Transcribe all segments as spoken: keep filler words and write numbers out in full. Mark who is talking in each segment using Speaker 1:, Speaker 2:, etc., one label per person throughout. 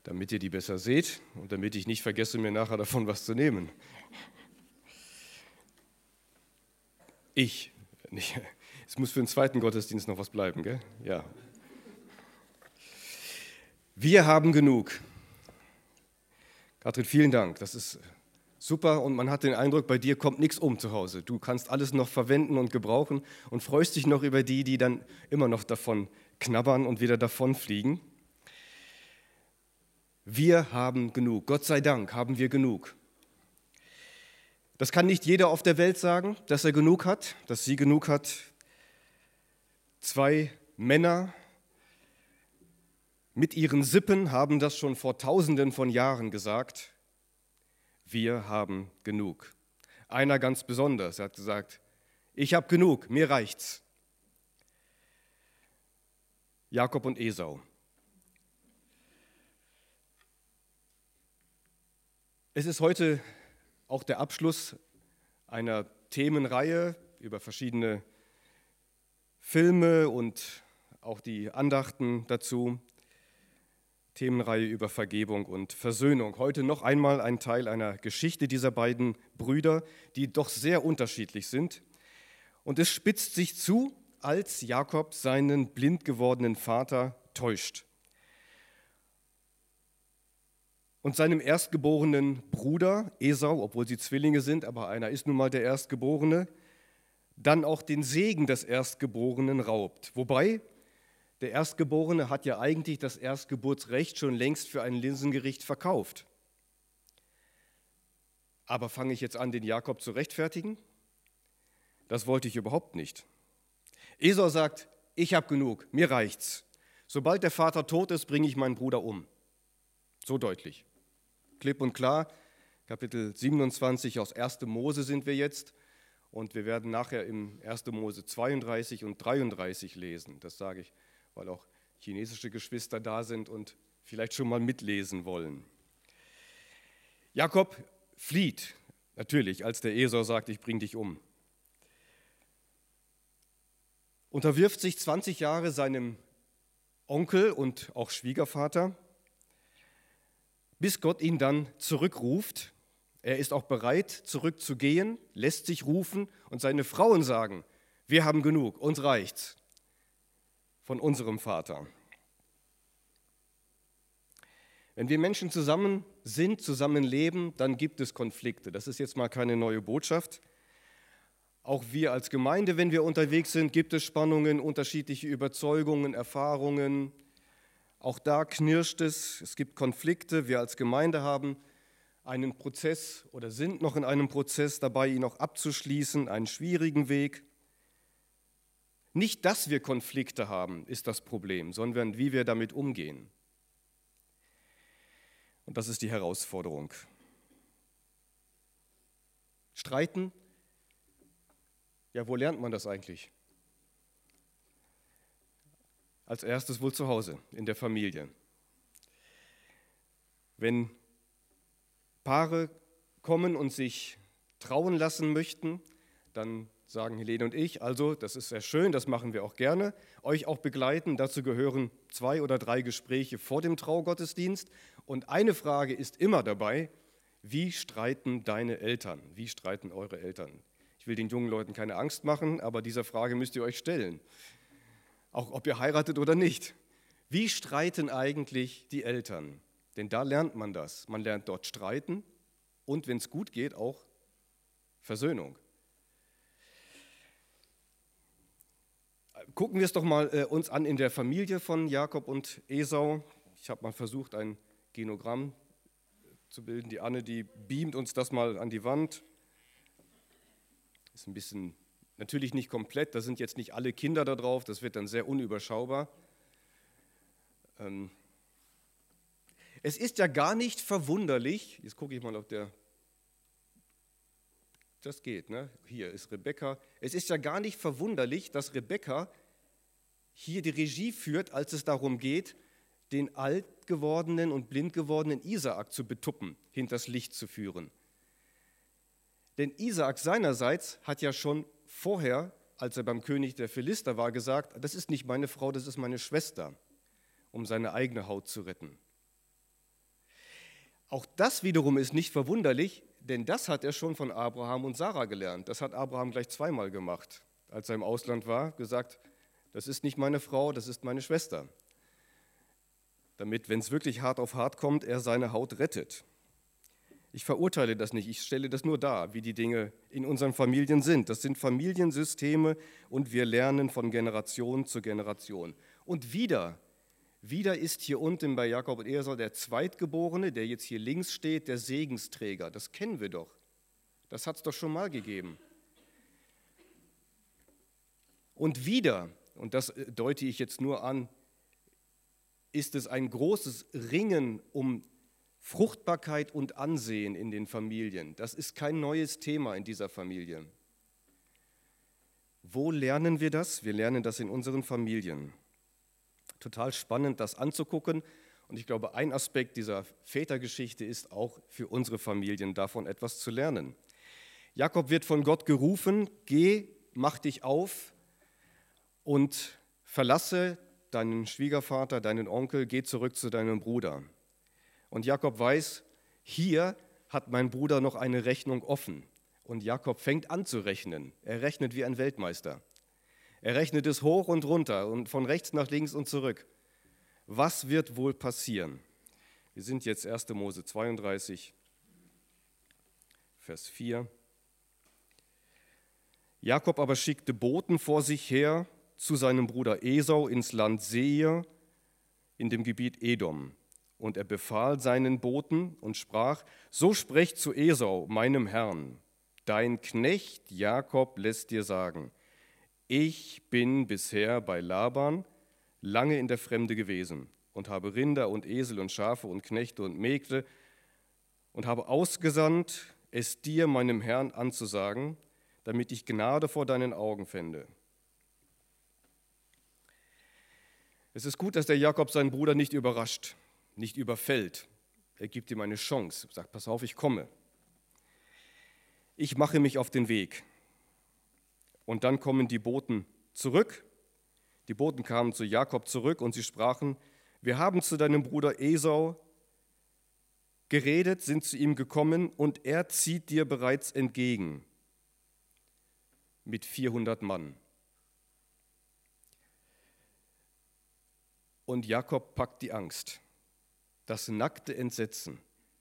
Speaker 1: damit ihr die besser seht und damit ich nicht vergesse, mir nachher davon was zu nehmen. Ich, nicht, es muss für den zweiten Gottesdienst noch was bleiben, gell? Ja. Wir haben genug. Katrin, vielen Dank, das ist super und man hat den Eindruck, bei dir kommt nichts um zu Hause. Du kannst alles noch verwenden und gebrauchen und freust dich noch über die, die dann immer noch davon knabbern und wieder davonfliegen. Wir haben genug. Gott sei Dank haben wir genug. Das kann nicht jeder auf der Welt sagen, dass er genug hat, dass sie genug hat. Zwei Männer mit ihren Sippen haben das schon vor Tausenden von Jahren gesagt. Wir haben genug. Einer ganz besonders, er hat gesagt, ich habe genug, mir reicht's. Jakob und Esau. Es ist heute auch der Abschluss einer Themenreihe über verschiedene Filme und auch die Andachten dazu. Themenreihe über Vergebung und Versöhnung. Heute noch einmal ein Teil einer Geschichte dieser beiden Brüder, die doch sehr unterschiedlich sind. Und es spitzt sich zu, als Jakob seinen blind gewordenen Vater täuscht. Und seinem erstgeborenen Bruder Esau, obwohl sie Zwillinge sind, aber einer ist nun mal der Erstgeborene, dann auch den Segen des Erstgeborenen raubt. Wobei, der Erstgeborene hat ja eigentlich das Erstgeburtsrecht schon längst für ein Linsengericht verkauft. Aber fange ich jetzt an, den Jakob zu rechtfertigen? Das wollte ich überhaupt nicht. Esau sagt, ich habe genug, mir reicht's. Sobald der Vater tot ist, bringe ich meinen Bruder um. So deutlich. Klipp und klar, Kapitel siebenundzwanzig aus erster Mose sind wir jetzt und wir werden nachher im erster Mose zweiunddreißig und dreiunddreißig lesen. Das sage ich, weil auch chinesische Geschwister da sind und vielleicht schon mal mitlesen wollen. Jakob flieht, natürlich, als der Esau sagt, ich bring dich um. Unterwirft sich zwanzig Jahre seinem Onkel und auch Schwiegervater, bis Gott ihn dann zurückruft. Er ist auch bereit, zurückzugehen, lässt sich rufen und seine Frauen sagen, wir haben genug, uns reicht's von unserem Vater. Wenn wir Menschen zusammen sind, zusammen leben, dann gibt es Konflikte. Das ist jetzt mal keine neue Botschaft. Auch wir als Gemeinde, wenn wir unterwegs sind, gibt es Spannungen, unterschiedliche Überzeugungen, Erfahrungen. Auch da knirscht es, es gibt Konflikte. Wir als Gemeinde haben einen Prozess oder sind noch in einem Prozess dabei, ihn auch abzuschließen, einen schwierigen Weg. Nicht, dass wir Konflikte haben, ist das Problem, sondern wie wir damit umgehen. Und das ist die Herausforderung. Streiten? Ja, wo lernt man das eigentlich? Als erstes wohl zu Hause, in der Familie. Wenn Paare kommen und sich trauen lassen möchten, dann sagen Helene und ich, also das ist sehr schön, das machen wir auch gerne, euch auch begleiten. Dazu gehören zwei oder drei Gespräche vor dem Traugottesdienst. Und eine Frage ist immer dabei, wie streiten deine Eltern? Wie streiten eure Eltern? Ich will den jungen Leuten keine Angst machen, aber dieser Frage müsst ihr euch stellen. Auch ob ihr heiratet oder nicht. Wie streiten eigentlich die Eltern? Denn da lernt man das. Man lernt dort streiten und, wenn es gut geht, auch Versöhnung. Gucken wir es doch mal äh, uns an in der Familie von Jakob und Esau. Ich habe mal versucht, ein Genogramm zu bilden. Die Anne, die beamt uns das mal an die Wand. Ist ein bisschen, natürlich nicht komplett, da sind jetzt nicht alle Kinder da drauf, das wird dann sehr unüberschaubar. Ähm es ist ja gar nicht verwunderlich, jetzt gucke ich mal, ob der, das geht, ne? Hier ist Rebekka. Es ist ja gar nicht verwunderlich, dass Rebekka hier die Regie führt, als es darum geht, den alt gewordenen und blind gewordenen Isaak zu betuppen, hinters Licht zu führen. Denn Isaak seinerseits hat ja schon vorher, als er beim König der Philister war, gesagt, das ist nicht meine Frau, das ist meine Schwester, um seine eigene Haut zu retten. Auch das wiederum ist nicht verwunderlich, denn das hat er schon von Abraham und Sarah gelernt. Das hat Abraham gleich zweimal gemacht, als er im Ausland war, gesagt, das ist nicht meine Frau, das ist meine Schwester. Damit, wenn es wirklich hart auf hart kommt, er seine Haut rettet. Ich verurteile das nicht, ich stelle das nur dar, wie die Dinge in unseren Familien sind. Das sind Familiensysteme und wir lernen von Generation zu Generation. Und wieder, wieder ist hier unten bei Jakob und Esau der Zweitgeborene, der jetzt hier links steht, der Segensträger. Das kennen wir doch. Das hat es doch schon mal gegeben. Und wieder, und das deute ich jetzt nur an, ist es ein großes Ringen um Fruchtbarkeit und Ansehen in den Familien. Das ist kein neues Thema in dieser Familie. Wo lernen wir das? Wir lernen das in unseren Familien. Total spannend, das anzugucken. Und ich glaube, ein Aspekt dieser Vätergeschichte ist auch für unsere Familien davon etwas zu lernen. Jakob wird von Gott gerufen, geh, mach dich auf und verlasse deinen Schwiegervater, deinen Onkel, geh zurück zu deinem Bruder. Und Jakob weiß, hier hat mein Bruder noch eine Rechnung offen. Und Jakob fängt an zu rechnen. Er rechnet wie ein Weltmeister. Er rechnet es hoch und runter und von rechts nach links und zurück. Was wird wohl passieren? Wir sind jetzt erster Mose zweiunddreißig, Vers vier. Jakob aber schickte Boten vor sich her zu seinem Bruder Esau ins Land Seir in dem Gebiet Edom. Und er befahl seinen Boten und sprach, so sprecht zu Esau, meinem Herrn, dein Knecht Jakob lässt dir sagen, ich bin bisher bei Laban lange in der Fremde gewesen und habe Rinder und Esel und Schafe und Knechte und Mägde und habe ausgesandt, es dir, meinem Herrn, anzusagen, damit ich Gnade vor deinen Augen fände. Es ist gut, dass der Jakob seinen Bruder nicht überrascht, nicht überfällt. Er gibt ihm eine Chance, sagt, pass auf, ich komme. Ich mache mich auf den Weg. Und dann kommen die Boten zurück. Die Boten kamen zu Jakob zurück und sie sprachen, wir haben zu deinem Bruder Esau geredet, sind zu ihm gekommen und er zieht dir bereits entgegen mit vierhundert Mann. Und Jakob packt die Angst. Das nackte Entsetzen.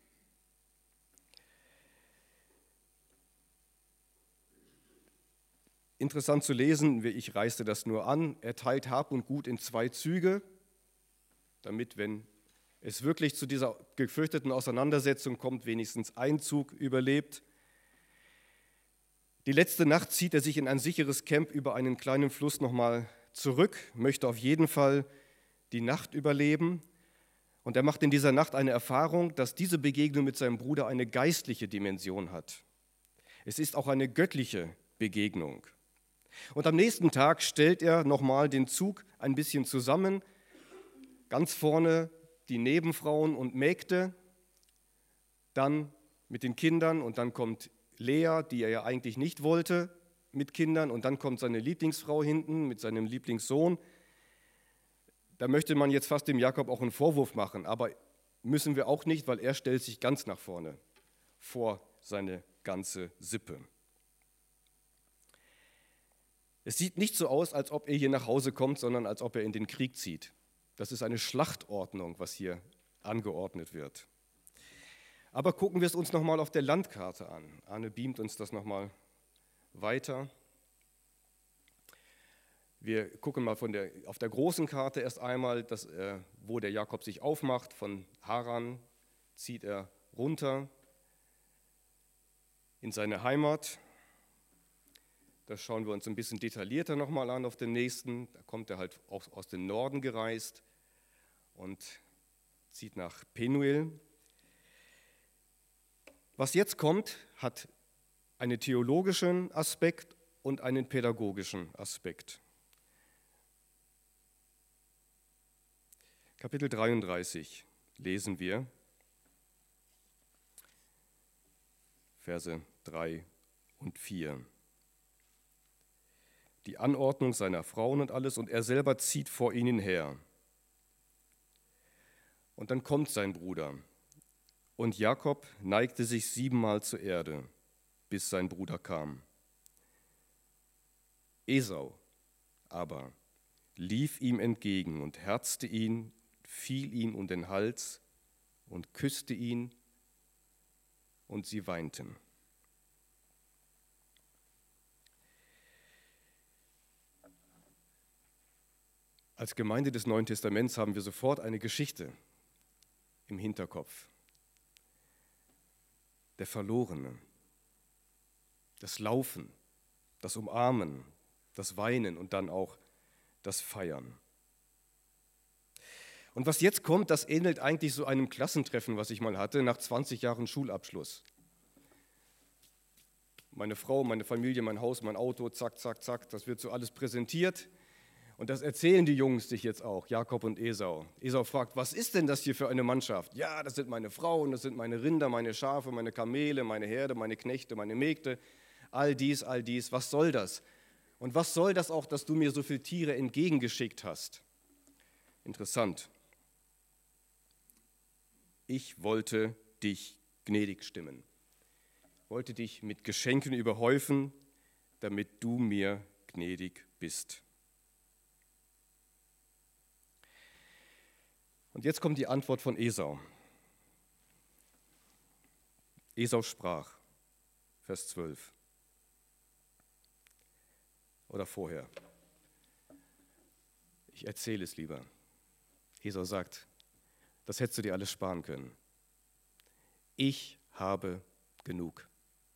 Speaker 1: Interessant zu lesen, ich reiße das nur an, er teilt Hab und Gut in zwei Züge, damit, wenn es wirklich zu dieser gefürchteten Auseinandersetzung kommt, wenigstens ein Zug überlebt. Die letzte Nacht zieht er sich in ein sicheres Camp über einen kleinen Fluss nochmal zurück, möchte auf jeden Fall die Nacht überleben. Und er macht in dieser Nacht eine Erfahrung, dass diese Begegnung mit seinem Bruder eine geistliche Dimension hat. Es ist auch eine göttliche Begegnung. Und am nächsten Tag stellt er nochmal den Zug ein bisschen zusammen. Ganz vorne die Nebenfrauen und Mägde, dann mit den Kindern und dann kommt Lea, die er ja eigentlich nicht wollte, mit Kindern und dann kommt seine Lieblingsfrau hinten mit seinem Lieblingssohn. Da möchte man jetzt fast dem Jakob auch einen Vorwurf machen, aber müssen wir auch nicht, weil er stellt sich ganz nach vorne vor seine ganze Sippe. Es sieht nicht so aus, als ob er hier nach Hause kommt, sondern als ob er in den Krieg zieht. Das ist eine Schlachtordnung, was hier angeordnet wird. Aber gucken wir es uns nochmal auf der Landkarte an. Arne beamt uns das nochmal weiter. Wir gucken mal von der, auf der großen Karte erst einmal, das, äh, wo der Jakob sich aufmacht. Von Haran zieht er runter in seine Heimat. Das schauen wir uns ein bisschen detaillierter nochmal an auf den nächsten. Da kommt er halt auch aus dem Norden gereist und zieht nach Penuel. Was jetzt kommt, hat einen theologischen Aspekt und einen pädagogischen Aspekt. Kapitel dreiunddreißig lesen wir, Verse drei und vier. Die Anordnung seiner Frauen und alles, und er selber zieht vor ihnen her. Und dann kommt sein Bruder Und Jakob neigte sich siebenmal zur Erde, bis sein Bruder kam. Esau aber lief ihm entgegen und herzte ihn, fiel ihm um den Hals und küsste ihn, und sie weinten. Als Gemeinde des Neuen Testaments haben wir sofort eine Geschichte im Hinterkopf. Der Verlorene, das Laufen, das Umarmen, das Weinen und dann auch das Feiern. Und was jetzt kommt, das ähnelt eigentlich so einem Klassentreffen, was ich mal hatte, nach zwanzig Jahren Schulabschluss. Meine Frau, meine Familie, mein Haus, mein Auto, zack, zack, zack, das wird so alles präsentiert. Und das erzählen die Jungs sich jetzt auch, Jakob und Esau. Esau fragt, was ist denn das hier für eine Mannschaft? Ja, das sind meine Frauen, das sind meine Rinder, meine Schafe, meine Kamele, meine Herde, meine Knechte, meine Mägde. All dies, all dies, was soll das? Und was soll das auch, dass du mir so viele Tiere entgegengeschickt hast? Interessant. Ich wollte dich gnädig stimmen. Ich wollte dich mit Geschenken überhäufen, damit du mir gnädig bist. Und jetzt kommt die Antwort von Esau. Esau sprach, Vers zwölf. Oder vorher. Ich erzähle es lieber. Esau sagt, das hättest du dir alles sparen können. Ich habe genug.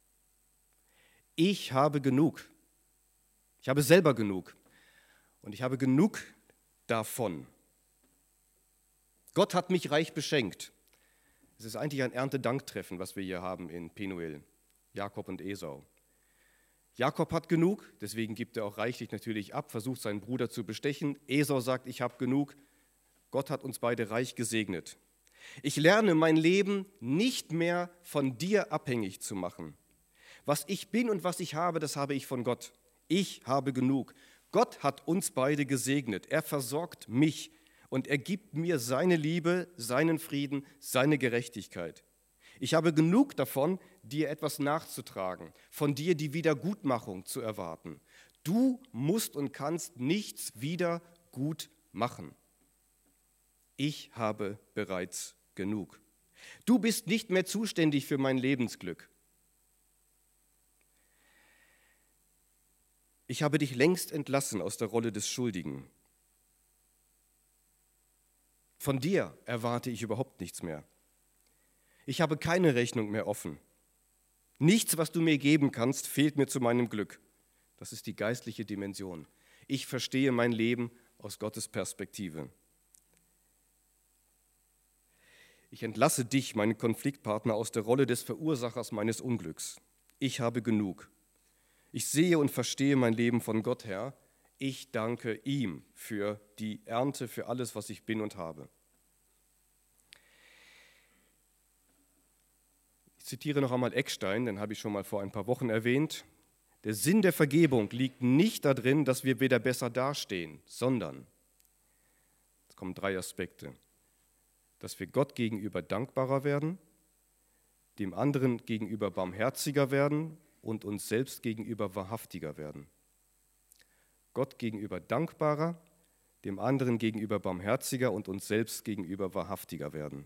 Speaker 1: Ich habe genug. Ich habe selber genug. Und ich habe genug davon. Gott hat mich reich beschenkt. Es ist eigentlich ein Erntedanktreffen, was wir hier haben in Penuel, Jakob und Esau. Jakob hat genug, deswegen gibt er auch reichlich natürlich ab, versucht seinen Bruder zu bestechen. Esau sagt, ich habe genug. Gott hat uns beide reich gesegnet. Ich lerne mein Leben nicht mehr von dir abhängig zu machen. Was ich bin und was ich habe, das habe ich von Gott. Ich habe genug. Gott hat uns beide gesegnet. Er versorgt mich. Und er gibt mir seine Liebe, seinen Frieden, seine Gerechtigkeit. Ich habe genug davon, dir etwas nachzutragen, von dir die Wiedergutmachung zu erwarten. Du musst und kannst nichts wieder gut machen. Ich habe bereits genug. Du bist nicht mehr zuständig für mein Lebensglück. Ich habe dich längst entlassen aus der Rolle des Schuldigen. Von dir erwarte ich überhaupt nichts mehr. Ich habe keine Rechnung mehr offen. Nichts, was du mir geben kannst, fehlt mir zu meinem Glück. Das ist die geistliche Dimension. Ich verstehe mein Leben aus Gottes Perspektive. Ich entlasse dich, meinen Konfliktpartner, aus der Rolle des Verursachers meines Unglücks. Ich habe genug. Ich sehe und verstehe mein Leben von Gott her. Ich danke ihm für die Ernte, für alles, was ich bin und habe. Ich zitiere noch einmal Eckstein, den habe ich schon mal vor ein paar Wochen erwähnt. Der Sinn der Vergebung liegt nicht darin, dass wir wieder besser dastehen, sondern, es kommen drei Aspekte, dass wir Gott gegenüber dankbarer werden, dem anderen gegenüber barmherziger werden und uns selbst gegenüber wahrhaftiger werden. Gott gegenüber dankbarer, dem anderen gegenüber barmherziger und uns selbst gegenüber wahrhaftiger werden.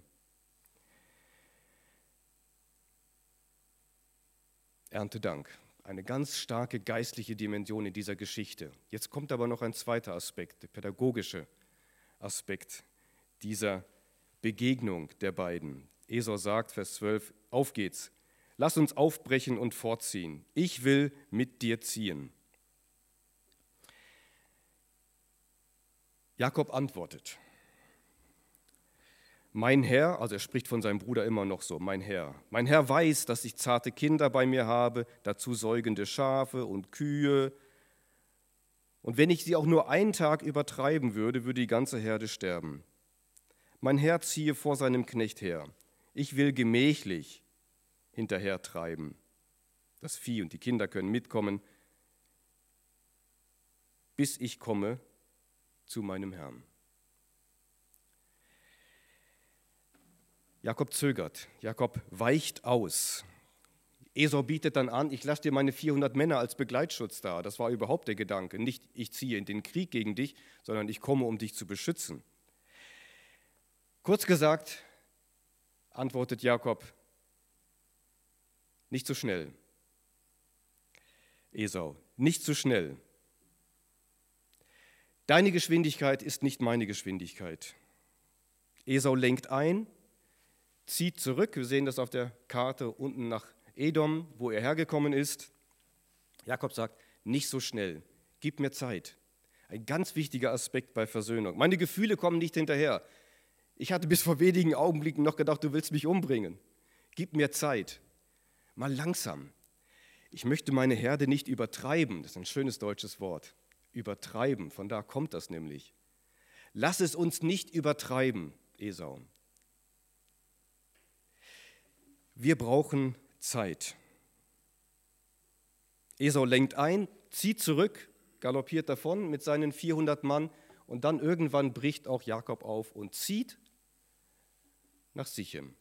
Speaker 1: Erntedank, eine ganz starke geistliche Dimension in dieser Geschichte. Jetzt kommt aber noch ein zweiter Aspekt, der pädagogische Aspekt dieser Begegnung der beiden. Esau sagt, Vers zwölf, auf geht's, lass uns aufbrechen und fortziehen. Ich will mit dir ziehen. Jakob antwortet, mein Herr, also er spricht von seinem Bruder immer noch so, mein Herr, mein Herr weiß, dass ich zarte Kinder bei mir habe, dazu säugende Schafe und Kühe. Und wenn ich sie auch nur einen Tag übertreiben würde, würde die ganze Herde sterben. Mein Herr ziehe vor seinem Knecht her. Ich will gemächlich hinterher treiben. Das Vieh und die Kinder können mitkommen, bis ich komme zu meinem Herrn. Jakob zögert, Jakob weicht aus. Esau bietet dann an, ich lasse dir meine vierhundert Männer als Begleitschutz da. Das war überhaupt der Gedanke. Nicht, ich ziehe in den Krieg gegen dich, sondern ich komme, um dich zu beschützen. Kurz gesagt, antwortet Jakob, nicht so schnell. Esau, nicht so schnell. Deine Geschwindigkeit ist nicht meine Geschwindigkeit. Esau lenkt ein, zieht zurück. Wir sehen das auf der Karte unten nach Edom, wo er hergekommen ist. Jakob sagt, nicht so schnell, gib mir Zeit. Ein ganz wichtiger Aspekt bei Versöhnung. Meine Gefühle kommen nicht hinterher. Ich hatte bis vor wenigen Augenblicken noch gedacht, du willst mich umbringen. Gib mir Zeit. Mal langsam. Ich möchte meine Herde nicht übertreiben. Das ist ein schönes deutsches Wort. Übertreiben, von da kommt das nämlich. Lass es uns nicht übertreiben, Esau. Wir brauchen Zeit. Esau lenkt ein, zieht zurück, galoppiert davon mit seinen vierhundert Mann und dann irgendwann bricht auch Jakob auf und zieht nach Sichem.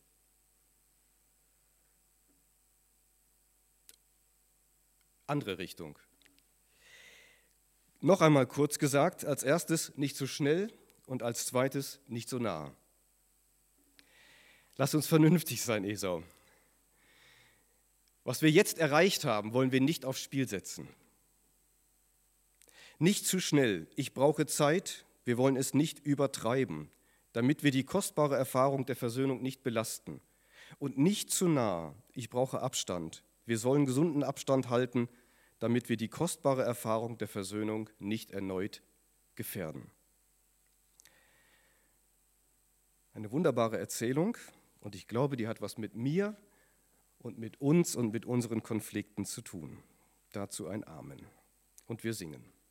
Speaker 1: Andere Richtung. Noch einmal kurz gesagt, als erstes nicht so schnell und als zweites nicht so nah. Lass uns vernünftig sein, Esau. Was wir jetzt erreicht haben, wollen wir nicht aufs Spiel setzen. Nicht zu schnell, ich brauche Zeit, wir wollen es nicht übertreiben, damit wir die kostbare Erfahrung der Versöhnung nicht belasten. Und nicht zu nah, ich brauche Abstand, wir sollen gesunden Abstand halten, damit wir die kostbare Erfahrung der Versöhnung nicht erneut gefährden. Eine wunderbare Erzählung und ich glaube, die hat was mit mir und mit uns und mit unseren Konflikten zu tun. Dazu ein Amen. Und wir singen.